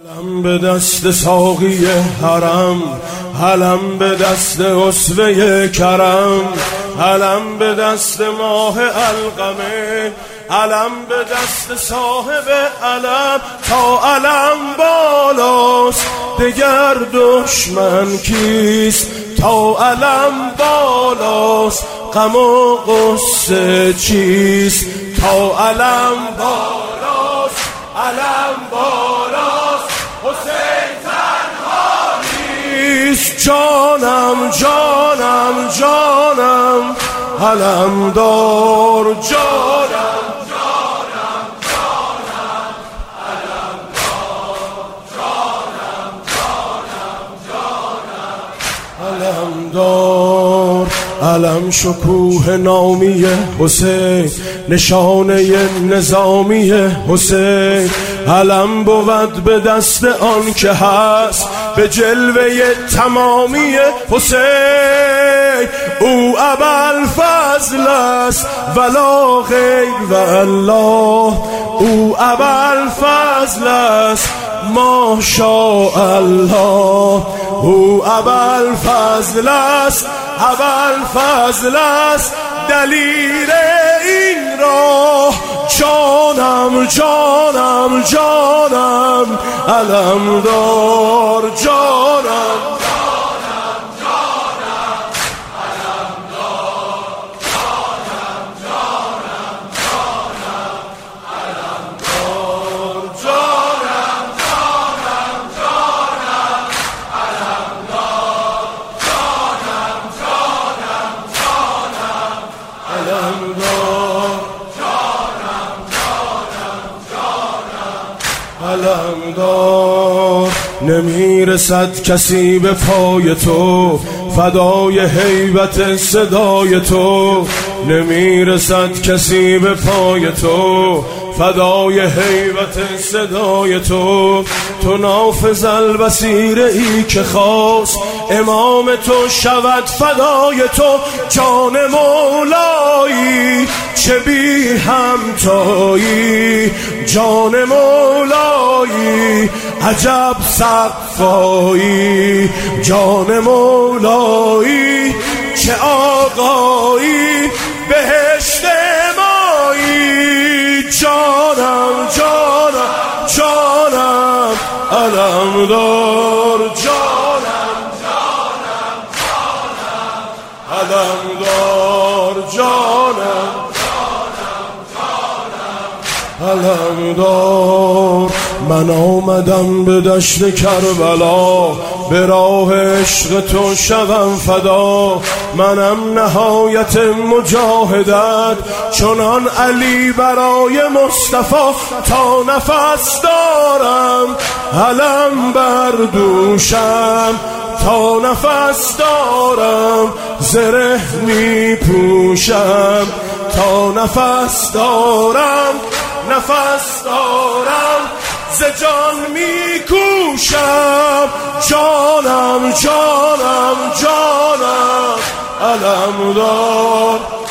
علم به دست ساقی حرم، علم به دست اسوه کرم، علم به دست ماه القمه، علم به دست صاحب علم. تا علم بالاست دگر دشمن کیست؟ تا علم بالاست غم و غصه چیست؟ تا علم بالاست، علم بالاست، حسین تنها نیست. جانم جانم جانم علم دار، جانم جانم جانم علم دار، جانم جانم جانم علم دار. علم شکوه نامی حسین، نشانه نظامی حسین. علم بود به دست آن که هست به جلوه تمامی حسین. او ابوالفضل است ولا غیر والله، او ابوالفضل است ماشاءالله. او ابوالفضل است، ابوالفضل است دلیل این راه. جانم جانم جانم علم دار، جانم جانم جانم علم دار، جانم جانم جانم علم دار، جانم جانم جانم علم دار، جانم جانم جانم علم دار، علم دار. نمیرسد کسی به پای تو، فدای هیبت صدای تو. نمیرسد کسی به پای تو، فدای هیبت صدای تو. تو نافذ البصیر ای که خواست امام تو شود فدای تو. جان مولایی چه بی همتایی، جان مولایی عجب صفایی. جان مولایی چه آقایی بهشت مایی. جانم جانم جانم علم دار، جانم جانم جانم علم دار، جانم علم دار. من آمدم به دشت کربلا، به راه عشق تو شوم فدا. منم نهایت مجاهدت چنان علی برای مصطفی. تا نفس دارم علم بر دوشم، تا نفس دارم زره می پوشم. تا نفس دارم، نفس دارم ز جان می کوشم. جانم جانم جانم علم دار.